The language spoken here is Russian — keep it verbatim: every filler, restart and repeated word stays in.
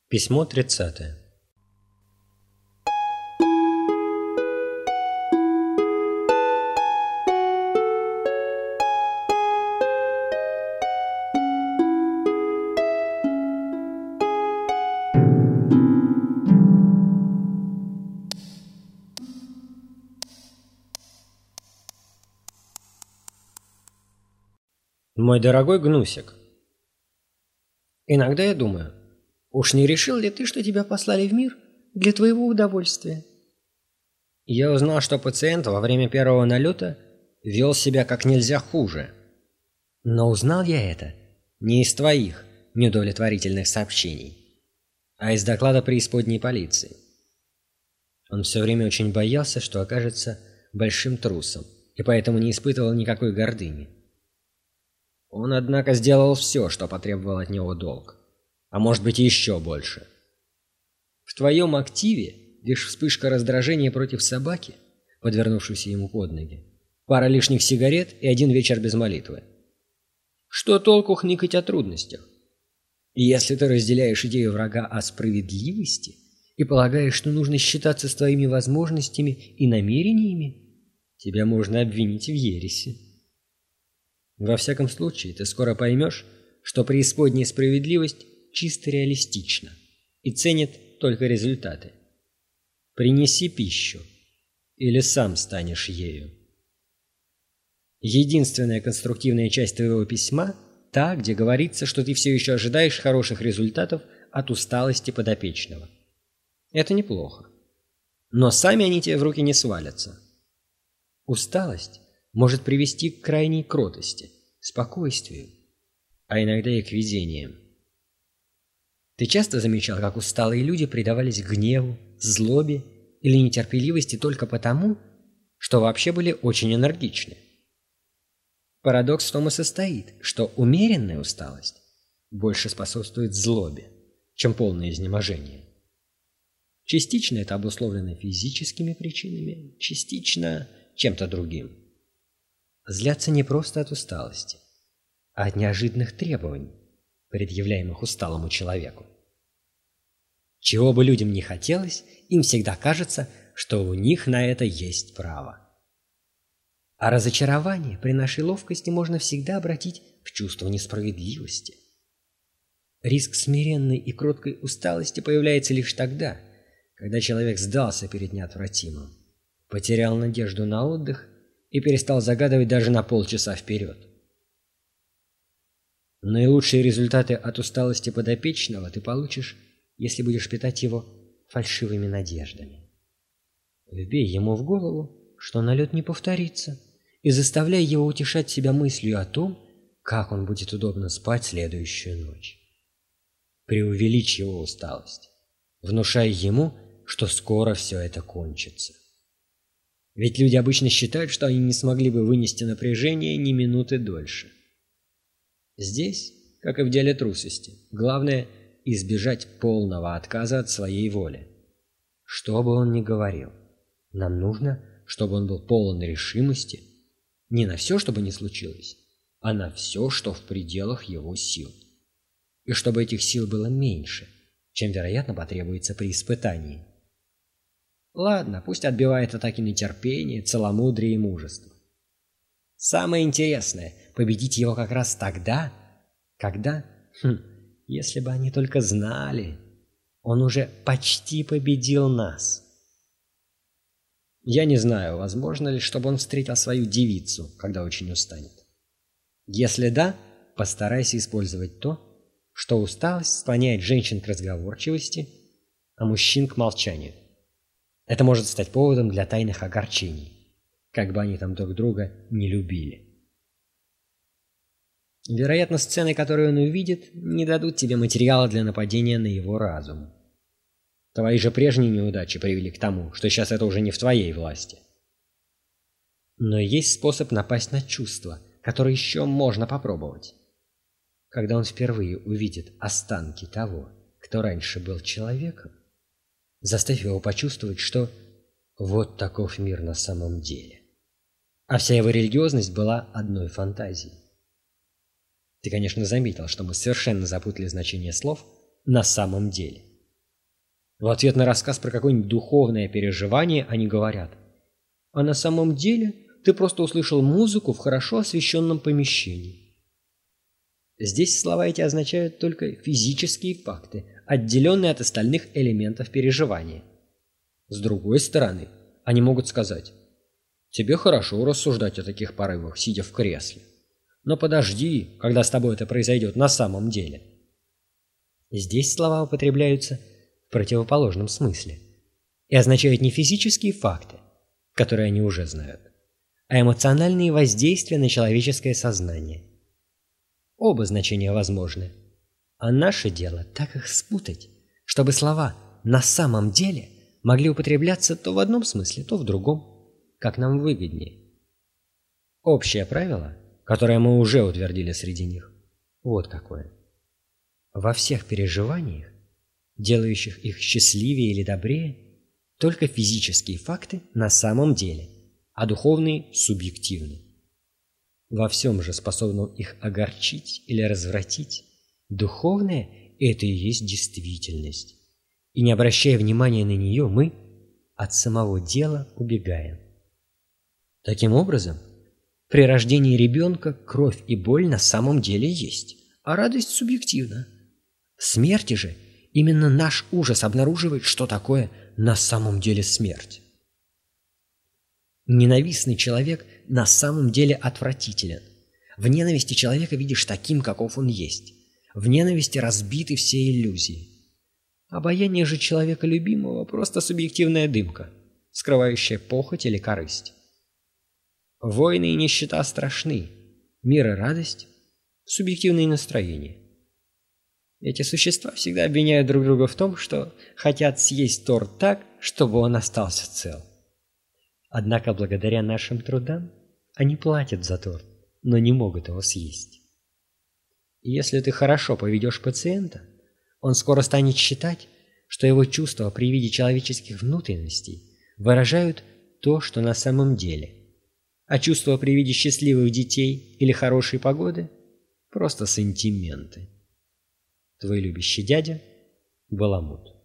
Письмо тридцатое. Мой дорогой Гнусик, иногда я думаю, уж не решил ли ты, что тебя послали в мир для твоего удовольствия? Я узнал, что пациент во время первого налета вел себя как нельзя хуже. Но узнал я это не из твоих неудовлетворительных сообщений, а из доклада преисподней полиции. Он все время очень боялся, что окажется большим трусом, и поэтому не испытывал никакой гордыни. Он, однако, сделал все, что потребовал от него долг, а может быть и еще больше. В твоем активе лишь вспышка раздражения против собаки, подвернувшейся ему под ноги, пара лишних сигарет и один вечер без молитвы. Что толку хныкать о трудностях? И если ты разделяешь идею врага о справедливости и полагаешь, что нужно считаться с твоими возможностями и намерениями, тебя можно обвинить в ереси. Во всяком случае, ты скоро поймешь, что преисподняя справедливость чисто реалистична и ценит только результаты. Принеси пищу, или сам станешь ею. Единственная конструктивная часть твоего письма – та, где говорится, что ты все еще ожидаешь хороших результатов от усталости подопечного. Это неплохо. Но сами они тебе в руки не свалятся. Усталость может привести к крайней кротости, спокойствию, а иногда и к везениям. Ты часто замечал, как усталые люди предавались гневу, злобе или нетерпеливости только потому, что вообще были очень энергичны? Парадокс в том и состоит, что умеренная усталость больше способствует злобе, чем полное изнеможение. Частично это обусловлено физическими причинами, частично чем-то другим. Злятся не просто от усталости, а от неожиданных требований, предъявляемых усталому человеку. Чего бы людям ни хотелось, им всегда кажется, что у них на это есть право. А разочарование при нашей ловкости можно всегда обратить в чувство несправедливости. Риск смиренной и кроткой усталости появляется лишь тогда, когда человек сдался перед неотвратимым, потерял надежду на отдых и перестал загадывать даже на полчаса вперед. Наилучшие результаты от усталости подопечного ты получишь, если будешь питать его фальшивыми надеждами. Вбей ему в голову, что налет не повторится, и заставляй его утешать себя мыслью о том, как он будет удобно спать следующую ночь. Преувеличь его усталость, внушай ему, что скоро все это кончится. Ведь люди обычно считают, что они не смогли бы вынести напряжение ни минуты дольше. Здесь, как и в деле трусости, главное – избежать полного отказа от своей воли. Что бы он ни говорил, нам нужно, чтобы он был полон решимости не на все, что бы ни случилось, а на все, что в пределах его сил. И чтобы этих сил было меньше, чем, вероятно, потребуется при испытании. Ладно, пусть отбивает атаки нетерпения, целомудрия и мужества. Самое интересное – победить его как раз тогда, когда, хм, если бы они только знали, он уже почти победил нас. Я не знаю, возможно ли, чтобы он встретил свою девицу, когда очень устанет. Если да, постарайся использовать то, что усталость склоняет женщин к разговорчивости, а мужчин к молчанию. Это может стать поводом для тайных огорчений, как бы они там друг друга не любили. Вероятно, сцены, которые он увидит, не дадут тебе материала для нападения на его разум. Твои же прежние неудачи привели к тому, что сейчас это уже не в твоей власти. Но есть способ напасть на чувства, которые еще можно попробовать. Когда он впервые увидит останки того, кто раньше был человеком, заставь его почувствовать, что вот таков мир на самом деле. А вся его религиозность была одной фантазией. Ты, конечно, заметил, что мы совершенно запутали значение слов «на самом деле». В ответ на рассказ про какое-нибудь духовное переживание они говорят: а на самом деле ты просто услышал музыку в хорошо освещенном помещении. Здесь слова эти означают только физические факты, отделенные от остальных элементов переживания. С другой стороны, они могут сказать: тебе хорошо рассуждать о таких порывах, сидя в кресле. Но подожди, когда с тобой это произойдет на самом деле. Здесь слова употребляются в противоположном смысле и означают не физические факты, которые они уже знают, а эмоциональные воздействия на человеческое сознание. Оба значения возможны, а наше дело так их спутать, чтобы слова «на самом деле» могли употребляться то в одном смысле, то в другом, как нам выгоднее. Общее правило, которое мы уже утвердили среди них, вот какое. Во всех переживаниях, делающих их счастливее или добрее, только физические факты на самом деле, а духовные – субъективны. Во всем же, способном их огорчить или развратить, духовное – это и есть действительность. И не обращая внимания на нее, мы от самого дела убегаем. Таким образом, при рождении ребенка кровь и боль на самом деле есть, а радость субъективна. В смерти же именно наш ужас обнаруживает, что такое на самом деле смерть. Ненавистный человек на самом деле отвратителен. В ненависти человека видишь таким, каков он есть. В ненависти разбиты все иллюзии. Обаяние же человека любимого – просто субъективная дымка, скрывающая похоть или корысть. Войны и нищета страшны, мир и радость – субъективные настроения. Эти существа всегда обвиняют друг друга в том, что хотят съесть торт так, чтобы он остался цел. Однако благодаря нашим трудам они платят за торт, но не могут его съесть. И если ты хорошо поведешь пациента, он скоро станет считать, что его чувства при виде человеческих внутренностей выражают то, что на самом деле, а чувства при виде счастливых детей или хорошей погоды – просто сантименты. Твой любящий дядя Баламут.